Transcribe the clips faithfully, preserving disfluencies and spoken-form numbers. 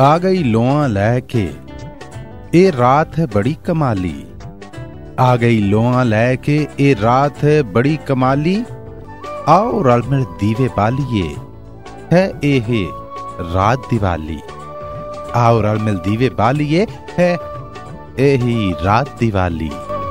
आ गई लोआ लैके ए रात है बड़ी कमाली। आ गई लोआ लैके ए रात है बड़ी कमाली। आओ रल मिल दीवे बालिए है एहे रात दिवाली। आओ रल मिल दीवे बालिए है एही रात दिवाली।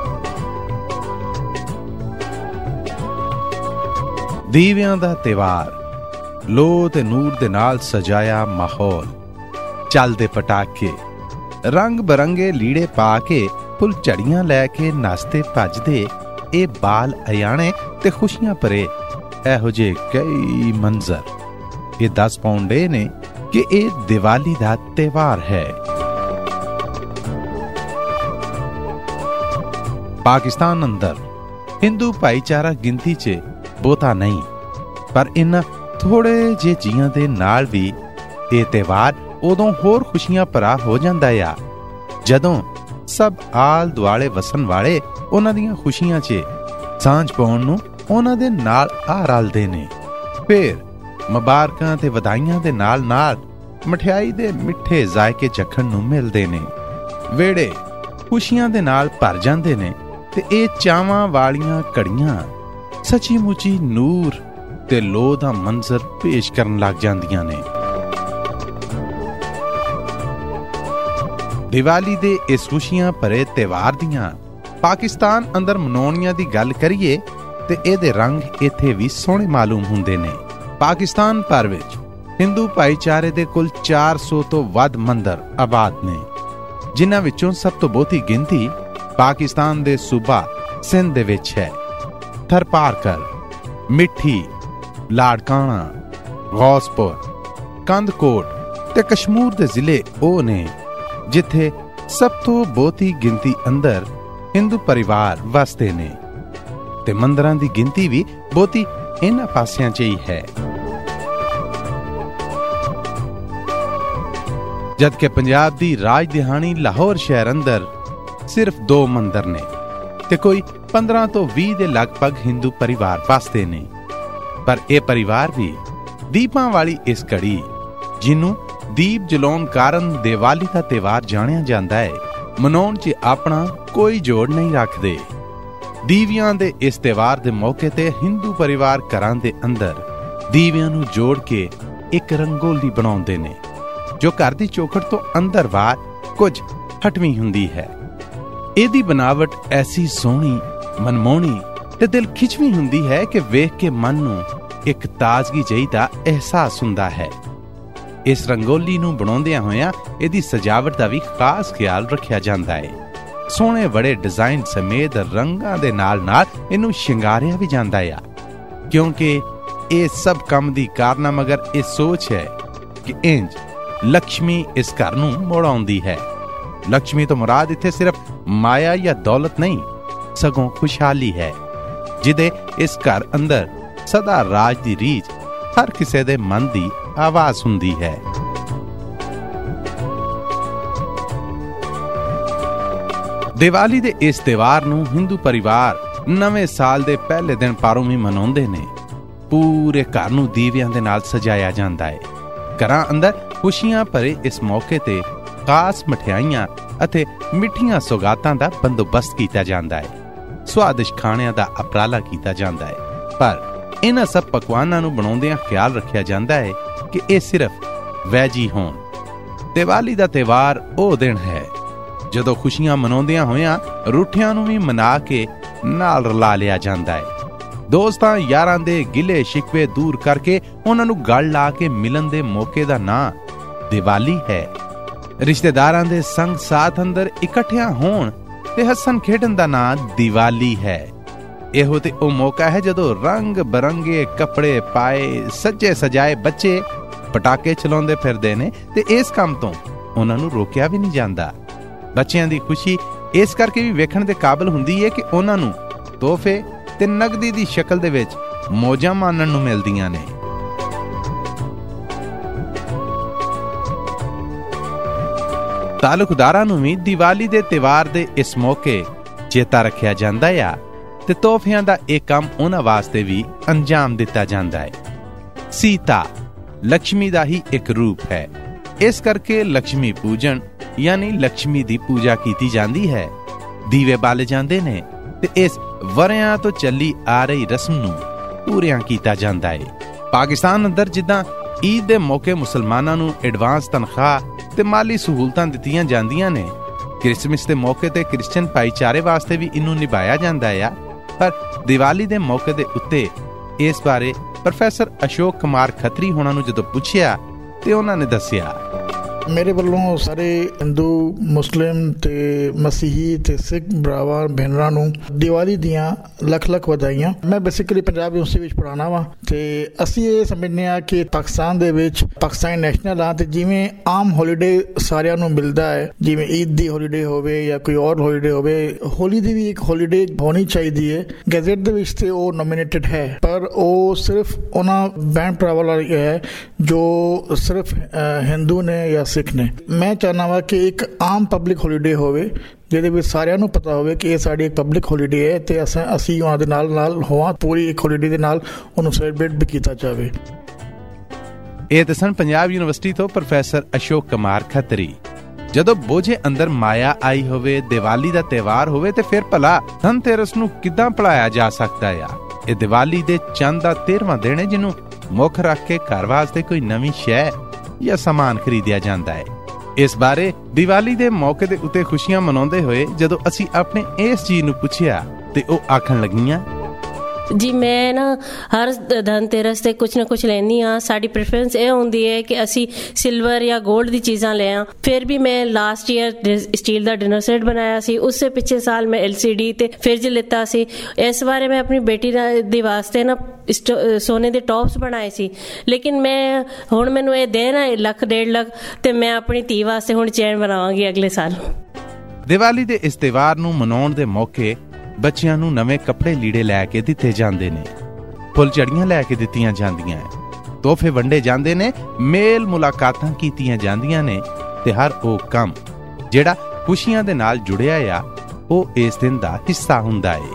दीवियां दा त्योहार, लो ते नूर दे नाल सजाया माहौल। चलदे पटाके, रंग बरंगे लीड़े पा के, फुल झड़ियां लैके नसते भजदे ए बाल अयाणे ते खुशियां भरे एहो जे कई मंजर। ये दस पाउंडे ने कि ए दिवाली दा त्योहार है। पाकिस्तान अंदर हिंदू भाईचारा गिनती च बहुता नहीं, पर इन्हां थोड़े जे जियां दे नाल भी ये त्योहार उदों होर खुशियां भरा हो जांदा आ जदों सब आल दुआले वसन वाले उन्हां दियां खुशियां च सांझ पाउण नूं उन्हां दे नाल आ रलदे ने। फिर मुबारकां ते वधाइयां दे नाल नाल मठियाई दे मिठे जायके चखण नूं मिलदे ने। वेड़े खुशियां दे नाल भर जांदे ने ते ए चावां वालियां घड़ियां सची मुची नूर ते लो दा मंजर पेश करन लग जांदियां ने। दिवाली दे इस खुशियां भरे त्योहार दियां पाकिस्तान अंदर मनाउणियां दी गल करिए ते एदे रंग इत्थे भी सोहणे मालूम हुंदे ने। पाकिस्तान भर विच हिंदू भाईचारे दे कुल चार सौ तो वध मंदर आबाद ने, जिन्हां विचों सब तो बहुती गिनती पाकिस्तान दे सूबा सिंध दे विच है। थरपारकर, मिठी, लाड़काना, गौसपुर, कंदकोट ते कश्मीर दे जिले ओ ने जिथे सब तो बहुती गिनती अंदर हिंदू परिवार वसदे ने ते मंदिरां दी गिनती भी बहुती इन्हां पासियां च ही है। जबकि पंजाब दी राजधानी लाहौर शहर अंदर सिर्फ दो मंदिर ने ते कोई पंद्रह तो बीस दे लगभग हिंदू परिवार वसदे ने। पर यह परिवार भी दीपां वाली इस घड़ी जिन्नू दीप जलाउण कारण दिवाली का त्योहार जानिया जांदा है, मनाउण च अपना कोई जोड़ नहीं रखदे। दीवियां दे इस त्योहार दे मौके ते हिंदू परिवार घरां दे अंदर दीवियां नू जोड़ के एक रंगोली बनाउंदे ने जो घर दी चौखट तो अंदर बाहर कुछ हटवी हुंदी है। एदी बनावट ऐसी सोहनी, मनमोहनी ते दिल खिचवी हुंदी है कि वेख के मन नू एक ताजगी जही दा एहसास हुंदा है। इस रंगोली नू बनाउंदियां होया एदी सजावट दा भी खास ख्याल रखिया जांदा है। सोहणे बड़े डिजाइन समेत रंगां दे नाल नाल इनू शिंगारिया भी जांदा है, क्योंकि ये सब कम दी कारण मगर ये सोच है कि इंज लक्ष्मी इस घर नू मोड़ आउंदी है। लक्ष्मी तो मुराद इत्थे सिर्फ माया या दौलत नहीं, सगों खुशहाली है, जिदे इस घर अंदर सदा राज दी रीच हर किसे दे मन दी आवाज हुंदी है। दिवाली दे इस त्योहार नू हिंदू परिवार नवे साल दे पहले दिन पारों भी मनाउंदे ने। पूरे घर नू दीवियां दे नाल सजाया जांदा है। घरां अंदर खुशियां भरे इस मौके ते खास मठियाइयां अते मिठियां सौगातां दा बंदोबस्त कीता जांदा है। स्वादिष्ट खाणियां दा उपराला कीता जांदा है, पर इन्हां सब पकवानां नू बनाउंदियां ख्याल रखिया जांदा है कि ये सिर्फ वैजी होण। दिवाली दा त्योहार ओ दिन है जदों खुशियां मनाउंदियां होया रूठियां नू भी मना के नाल रला लिया जांदा है। दोस्तां यारां दे गिले शिकवे दूर करके उन्हां नू गल ला के मिलन दे मौके दा नां दिवाली है। रिश्तेदारां दे संग साथ अंदर इकट्ठियां होण ते हसन खेडन दा नां दिवाली है। एहो ते ओ मौका है जदों रंग बरंगे कपड़े पाए सजे सजाए बच्चे पटाके चलाउंदे फिरदे ने ते इस काम तो उन्हां नू रोकिया भी नहीं जांदा। बच्चियां दी खुशी इस करके भी वेखण दे काबिल हुंदी है कि उन्हां नू तोहफे ते नगदी दी शक्ल दे विच मौजां मानण नू मिलदियां ने। तालुकदारां नू भी दिवाली दे त्योहार दे इस मौके चेता रखिया जांदा है ते तोहफियां दा एक काम उन्हां वास्ते भी अंजाम दिता जांदा है। सीता लक्ष्मी दा ही एक रूप है। ਇਸ ਕਰਕੇ ਲక్ష్ਮੀ ਪੂਜਨ ਯਾਨੀ ਲక్ష్ਮੀ ਦੀ ਪੂਜਾ ਕੀਤੀ ਜਾਂਦੀ ਹੈ। ਦੀਵੇ ਬਾਲੇ ਜਾਂਦੇ ਨੇ ਤੇ ਇਸ ਵਰਿਆਂ ਤੋਂ ਚੱਲੀ ਆ ਰਹੀ ਰਸਮ ਨੂੰ ਪੂਰਿਆਂ ਕੀਤਾ ਜਾਂਦਾ ਹੈ। ਪਾਕਿਸਤਾਨ ਅੰਦਰ ਜਿੱਦਾਂ ਈਦ ਦੇ ਮੌਕੇ ਮੁਸਲਮਾਨਾਂ ਨੂੰ ਐਡਵਾਂਸ ਤਨਖਾਹ ਤੇ ਮਾਲੀ ਸਹੂਲਤਾਂ ਦਿੱਤੀਆਂ ਜਾਂਦੀਆਂ ਨੇ, ਕ੍ਰਿਸਮਸ ਦੇ ਮੌਕੇ ਤੇ ਕ੍ਰਿਸਚਨ ਭਾਈਚਾਰੇ ਵਾਸਤੇ ਵੀ ਇਹਨੂੰ ਨਿਭਾਇਆ ਜਾਂਦਾ ਆ। ਪਰ ਦੀਵਾਲੀ ਦੇ ਮੌਕੇ ਦੇ ਉੱਤੇ ਇਸ ਬਾਰੇ ਪ੍ਰੋਫੈਸਰ ਅਸ਼ੋਕ ਕੁਮਾਰ ਖੱਤਰੀ ਹੋਣਾ ਨੂੰ ਜਦੋਂ ਪੁੱਛਿਆ ਤੇ ਉਹਨਾਂ ਨੇ ਦੱਸਿਆ, ਮੇਰੇ ਵੱਲੋਂ ਸਾਰੇ ਹਿੰਦੂ, ਮੁਸਲਿਮ ਤੇ ਮਸੀਹੀ ਤੇ ਸਿੱਖ ਭਰਾਵਾਂ ਭੈਣਾਂ ਨੂੰ ਦੀਵਾਲੀ ਦੀਆਂ ਲੱਖ ਲੱਖ ਵਧਾਈਆਂ। ਮੈਂ ਬੇਸਿਕਲੀ ਪੰਜਾਬ ਯੂਨੀਵਰਸਿਟੀ ਵਿੱਚ ਪੜ੍ਹਾਉਣਾ ਵਾ ਤੇ ਅਸੀਂ ਇਹ ਸਮਝਦੇ ਹਾਂ ਕਿ ਪਾਕਿਸਤਾਨ ਦੇ ਵਿੱਚ ਪਾਕਿਸਤਾਨੀ ਨੈਸ਼ਨਲ ਆ ਤੇ ਜਿਵੇਂ ਆਮ ਹੋਲੀਡੇ ਸਾਰਿਆਂ ਨੂੰ ਮਿਲਦਾ ਹੈ, ਜਿਵੇਂ ਈਦ ਦੀ ਹੋਲੀਡੇ ਹੋਵੇ ਜਾਂ ਕੋਈ ਹੋਰ ਹੋਲੀਡੇ ਹੋਵੇ, ਹੋਲੀ ਦੀ ਵੀ ਇੱਕ ਹੋਲੀਡੇ ਹੋਣੀ ਚਾਹੀਦੀ ਹੈ। ਗੈਜ਼ਟ ਦੇ ਵਿੱਚ ਤੇ ਉਹ ਨੋਮੀਨੇਟਡ ਹੈ, ਪਰ ਉਹ ਸਿਰਫ ਉਹਨਾਂ ਭੈਣ ਭਰਾਵਾਂ ਲਈ ਹੈ ਜੋ ਸਿਰਫ ਹਿੰਦੂ ਨੇ ਜਾਂ ਸਿੱਖ ਨੇ। ਮੈਂ ਚਾਹੁੰਦਾ ਵਾ ਕਿ ਇੱਕ ਆਮ ਪਬਲਿਕ ਹੋਲੀਡੇ ਹੋਵੇ ਜਿਹਦੇ ਵਿੱਚ ਸਾਰਿਆਂ ਨੂੰ ਪਤਾ ਹੋਵੇ ਕਿ ਇਹ ਸਾਡੀ ਇੱਕ ਪਬਲਿਕ ਹੋਲੀਡੇ ਹੈ ਤੇ ਅਸੀਂ ਅਸੀਂ ਉਹਨਾਂ ਦੇ ਨਾਲ ਨਾਲ ਹੋਵਾਂ, ਪੂਰੀ ਇੱਕ ਹੋਲੀਡੇ ਦੇ ਨਾਲ ਉਹਨੂੰ ਸੈਲੀਬ੍ਰੇਟ ਵੀ ਕੀਤਾ ਜਾਵੇ। ਇਹ ਤਾਂ ਸਨ ਪੰਜਾਬ ਯੂਨੀਵਰਸਿਟੀ ਤੋਂ ਪ੍ਰੋਫੈਸਰ ਅਸ਼ੋਕ ਕੁਮਾਰ ਖੱਤਰੀ। ਜਦੋਂ ਬੋਝੇ ਅੰਦਰ ਮਾਇਆ ਆਈ ਹੋਵੇ, ਦੀਵਾਲੀ ਦਾ ਤਿਉਹਾਰ ਹੋਵੇ ਤੇ ਫਿਰ ਭਲਾ ਧਨਤੇਰਸ ਨੂੰ ਕਿੱਦਾਂ ਭੁਲਾਇਆ ਜਾ ਸਕਦਾ ਆ। ਇਹ ਦੀਵਾਲੀ ਦੇ ਚੰਦ ਦਾ ਤੇਰਵਾਂ ਦਿਨ ਹੈ ਜਿਹਨੂੰ ਮੁੱਖ ਰੱਖ ਕੇ ਘਰ ਵਾਸਤੇ ਕੋਈ ਨਵੀਂ ਸ਼ੈ ਜਾਂ ਸਮਾਨ ਖਰੀਦਿਆ ਜਾਂਦਾ ਹੈ। ਇਸ ਬਾਰੇ ਦੀਵਾਲੀ ਦੇ ਮੌਕੇ ਦੇ ਉੱਤੇ ਖੁਸ਼ੀਆਂ ਮਨਾਉਂਦੇ ਹੋਏ ਜਦੋਂ ਅਸੀਂ ਆਪਣੇ ਇਸ ਚੀਜ਼ ਨੂੰ ਪੁੱਛਿਆ ਤੇ ਉਹ ਆਖਣ ਲੱਗੀਆਂ, ਜੀ ਮੈਂ ਨਾ ਹਰ ਧਨਤੇਰਸ ਤੇ ਕੁਛ ਨਾ ਕੁਛ ਲੈਂਦੀ ਹਾਂ। ਸਾਡੀ ਪ੍ਰੈਫਰੈਂਸ ਇਹ ਹੁੰਦੀ ਹੈ ਕਿ ਅਸੀਂ ਸਿਲਵਰ ਜਾਂ ਗੋਲਡ ਦੀ ਚੀਜ਼ਾਂ ਲੈ ਆ। ਫਿਰ ਵੀ ਮੈਂ ਲਾਸਟ ਈਅਰ ਸਟੀਲ ਦਾ ਡਿਨਰ ਸੈੱਟ ਬਣਾਇਆ ਸੀ, ਉਸ ਸੇ ਪਿਛਲੇ ਸਾਲ ਮੈਂ ਐਲ ਸੀ ਡੀ ਤੇ ਫਰਿੱਜ ਲਿੱਤਾ ਸੀ। ਇਸ ਬਾਰੇ ਮੈਂ ਆਪਣੀ ਬੇਟੀ ਦੇ ਵਾਸਤੇ ਨਾ ਸੋਨੇ ਦੇ ਟੌਪਸ ਬਣਾਏ ਸੀ, ਲੇਕਿਨ ਮੈਂ ਹੁਣ ਮੈਨੂੰ ਇਹ ਦੇ ਨਾ ਲੱਖ ਡੇਢ ਲੱਖ ਤੇ ਮੈਂ ਆਪਣੀ ਧੀ ਵਾਸਤੇ ਹੁਣ ਚੈਨ ਬਣਾਵਾਂਗੀ ਅਗਲੇ ਸਾਲ। ਦੀਵਾਲੀ ਦੇ ਇਸ ਤਿਉਹਾਰ ਨੂੰ ਮਨਾਉਣ ਦੇ ਮੌਕੇ ਬੱਚਿਆਂ ਨੂੰ ਨਵੇਂ ਕੱਪੜੇ ਲੀੜੇ ਲੈ ਕੇ ਦਿੱਤੇ ਜਾਂਦੇ ਨੇ, ਫੁੱਲਝੜੀਆਂ ਲੈ ਕੇ ਦਿੱਤੀਆਂ ਜਾਂਦੀਆਂ, ਤੋਹਫੇ ਵੰਡੇ ਜਾਂਦੇ ਨੇ, ਮੇਲ ਮੁਲਾਕਾਤਾਂ ਕੀਤੀਆਂ ਜਾਂਦੀਆਂ ਨੇ ਤੇ ਹਰ ਉਹ ਕੰਮ ਜਿਹੜਾ ਖੁਸ਼ੀਆਂ ਦੇ ਨਾਲ ਜੁੜਿਆ ਆ ਉਹ ਇਸ ਦਿਨ ਦਾ ਹਿੱਸਾ ਹੁੰਦਾ ਏ।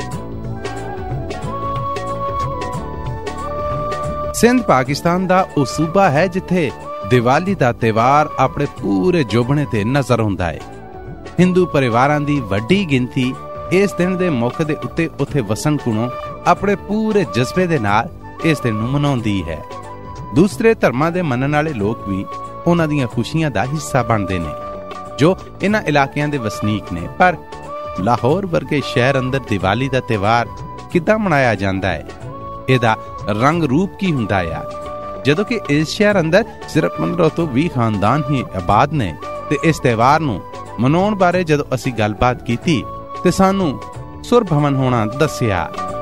ਸਿੰਧ ਪਾਕਿਸਤਾਨ ਦਾ ਉਹ ਸੂਬਾ ਹੈ ਜਿੱਥੇ ਦੀਵਾਲੀ ਦਾ ਤਿਉਹਾਰ ਆਪਣੇ ਪੂਰੇ ਜੋਬਣੇ ਤੇ ਨਜ਼ਰ ਆਉਂਦਾ ਏ। ਹਿੰਦੂ ਪਰਿਵਾਰਾਂ ਦੀ ਵੱਡੀ ਗਿਣਤੀ ਇਸ ਦਿਨ ਦੇ ਮੌਕੇ ਦੇ ਉੱਤੇ ਉੱਥੇ ਵਸਣ ਕੋਲੋਂ ਆਪਣੇ ਪੂਰੇ ਜਜ਼ਬੇ ਦੇ ਨਾਲ ਇਸ ਦਿਨ ਨੂੰ ਮਨਾਉਂਦੀ ਹੈ। ਦੂਸਰੇ ਧਰਮਾਂ ਦੇ ਮੰਨਣ ਵਾਲੇ ਲੋਕ ਵੀ ਉਹਨਾਂ ਦੀਆਂ ਖੁਸ਼ੀਆਂ ਦਾ ਹਿੱਸਾ ਬਣਦੇ ਨੇ ਜੋ ਇਹਨਾਂ ਇਲਾਕਿਆਂ ਦੇ ਵਸਨੀਕ ਨੇ। ਪਰ ਲਾਹੌਰ ਵਰਗੇ ਸ਼ਹਿਰ ਅੰਦਰ ਦੀਵਾਲੀ ਦਾ ਤਿਉਹਾਰ ਕਿੱਦਾਂ ਮਨਾਇਆ ਜਾਂਦਾ ਹੈ, ਇਹਦਾ ਰੰਗ ਰੂਪ ਕੀ ਹੁੰਦਾ ਆ? ਜਦੋਂ ਕਿ ਇਸ ਸ਼ਹਿਰ ਅੰਦਰ ਸਿਰਫ ਪੰਦਰਾਂ ਤੋਂ ਵੀਹ ਖਾਨਦਾਨ ਹੀ ਆਬਾਦ ਨੇ ਤੇ ਇਸ ਤਿਉਹਾਰ ਨੂੰ ਮਨਾਉਣ ਬਾਰੇ ਜਦੋਂ ਅਸੀਂ ਗੱਲਬਾਤ ਕੀਤੀ ਤੇ ਸਾਨੂੰ ਸੁਰ ਭਵਨ ਹੋਣਾ ਦੱਸਿਆ।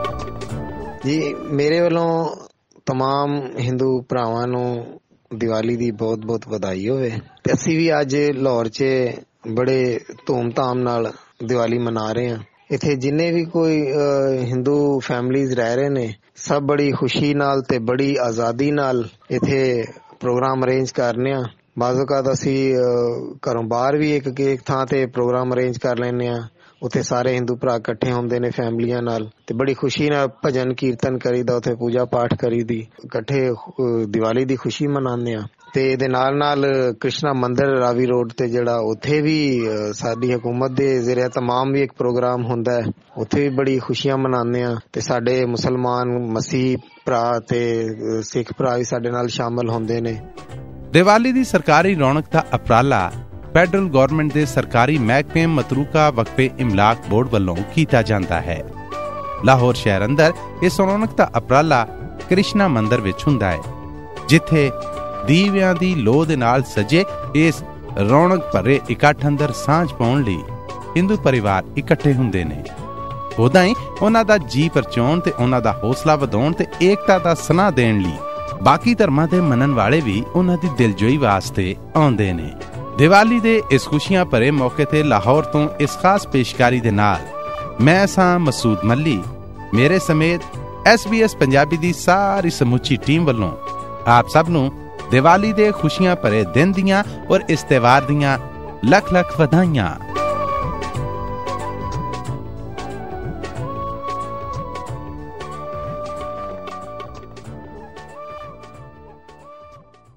ਜੀ ਮੇਰੇ ਵੱਲੋਂ ਤਮਾਮ ਹਿੰਦੂ ਭਰਾਵਾਂ ਨੂੰ ਦੀਵਾਲੀ ਦੀ ਬਹੁਤ ਬਹੁਤ ਵਧਾਈ ਹੋਵੇ। ਤੇ ਅਸੀਂ ਵੀ ਅੱਜ ਲਾਹੌਰ 'ਚ ਬੜੇ ਧੂਮ-ਧਾਮ ਨਾਲ ਦੀਵਾਲੀ ਮਨਾ ਰਹੇ ਹਾਂ। ਇੱਥੇ ਜਿੰਨੇ ਵੀ ਕੋਈ ਹਿੰਦੂ ਫੈਮਲੀਜ਼ ਰਹਿ ਰਹੇ ਨੇ ਸਭ ਬੜੀ ਖੁਸ਼ੀ ਨਾਲ ਤੇ ਬੜੀ ਆਜ਼ਾਦੀ ਨਾਲ ਇੱਥੇ ਪ੍ਰੋਗਰਾਮ ਅਰੇਂਜ ਕਰਨੇ ਆ। ਬਾਜ਼ ਔਕਾਤ ਅਸੀਂ ਘਰੋਂ ਬਾਹਰ ਵੀ ਇੱਕ ਇੱਕ ਥਾਂ ਤੇ ਪ੍ਰੋਗਰਾਮ ਅਰੇਂਜ ਕਰ ਲੈਂਦੇ ਆ। ਉੱਥੇ ਸਾਰੇ ਹਿੰਦੂ ਭਰਾ ਇਕੱਠੇ ਹੁੰਦੇ ਨੇ ਫੈਮਲੀਆਂ ਨਾਲ ਤੇ ਬੜੀ ਖੁਸ਼ੀ ਨਾਲ ਭਜਨ ਕੀਰਤਨ ਕਰੀਦਾ, ਉੱਥੇ ਪੂਜਾ ਪਾਠ ਕਰੀਦੀ, ਇਕੱਠੇ ਦੀਵਾਲੀ ਦੀ ਖੁਸ਼ੀ ਮਨਾਉਂਦੇ ਆ। ਤੇ ਇਹਦੇ ਨਾਲ ਨਾਲ ਕ੍ਰਿਸ਼ਨਾ ਮੰਦਿਰ ਰਾਵੀ ਰੋਡ ਤੇ ਜਿਹੜਾ ਉੱਥੇ ਵੀ ਸਾਡੀ ਹਕੂਮਤ ਦੇ ਜ਼ਰੀਏ ਤਮਾਮ ਵੀ ਇੱਕ ਪ੍ਰੋਗਰਾਮ ਹੁੰਦਾ ਹੈ, ਉੱਥੇ ਵੀ ਬੜੀ ਖੁਸ਼ੀਆਂ ਮਨਾਉਂਦੇ ਆ। ਤੇ ਸਾਡੇ ਮੁਸਲਮਾਨ ਮਸੀਹ ਭਰਾ ਤੇ ਸਿੱਖ ਭਰਾ ਵੀ ਸਾਡੇ ਨਾਲ ਸ਼ਾਮਲ ਹੁੰਦੇ ਨੇ। ਦੀਵਾਲੀ ਦੀ ਸਰਕਾਰੀ ਰੌਣਕ ਦਾ ਉਪਰਾਲਾ ਫੈਡਰਲ ਗਵਰਨਮੈਂਟ ਦੇ ਸਰਕਾਰੀ ਮਹਿਕਮੇ ਮਤਰੂਕਾ ਵਕਫੇ ਇਮਲਾਕ ਬੋਰਡ ਵੱਲੋਂ ਕੀਤਾ ਜਾਂਦਾ ਹੈ। ਲਾਹੌਰ ਸ਼ਹਿਰ ਅੰਦਰ ਇਸ ਰੌਣਕ ਦਾ ਉਪਰਾਲਾ ਕ੍ਰਿਸ਼ਨਾ ਮੰਦਿਰ ਵਿੱਚ ਹੁੰਦਾ ਹੈ, ਜਿੱਥੇ ਦੀਵਿਆਂ ਦੀ ਲੋਹ ਦੇ ਨਾਲ ਸਜੇ ਇਸ ਰੌਣਕ ਭਰੇ ਇਕੱਠ ਅੰਦਰ ਸਾਂਝ ਪਾਉਣ ਲਈ ਹਿੰਦੂ ਪਰਿਵਾਰ ਇਕੱਠੇ ਹੁੰਦੇ ਨੇ। ਉਦਾਂ ਹੀ ਉਹਨਾਂ ਦਾ ਜੀ ਪਰਚਾਉਣ ਤੇ ਉਹਨਾਂ ਦਾ ਹੌਸਲਾ ਵਧਾਉਣ ਤੇ ਏਕਤਾ ਦਾ ਸਨਾਹ ਦੇਣ ਲਈ ਬਾਕੀ ਧਰਮਾਂ ਦੇ ਮੰਨਣ ਵਾਲੇ ਵੀ ਉਹਨਾਂ ਦੀ ਦਿਲਜੋਈ ਵਾਸਤੇ ਆਉਂਦੇ ਨੇ। ਦੀਵਾਲੀ ਦੇ ਇਸ ਖੁਸ਼ੀਆਂ ਭਰੇ ਮੌਕੇ ਤੇ ਲਾਹੌਰ ਤੋਂ ਇਸ ਖਾਸ ਪੇਸ਼ਕਾਰੀ ਦੇ ਨਾਲ ਮੈਂ ਸਾਂ ਮਸੂਦ ਮੱਲੀ, ਮੇਰੇ ਸਮੇਤ ਐਸ ਬੀ ਐਸ ਪੰਜਾਬੀ ਦੀ ਸਾਰੀ ਸਮੁੱਚੀ ਟੀਮ ਵੱਲੋਂ ਆਪ ਸਭ ਨੂੰ ਦੀਵਾਲੀ ਦੇ ਖੁਸ਼ੀਆਂ ਭਰੇ ਦਿਨ ਦੀਆਂ ਔਰ ਇਸ ਤਿਉਹਾਰ ਦੀਆਂ ਲੱਖ ਲੱਖ ਵਧਾਈਆਂ।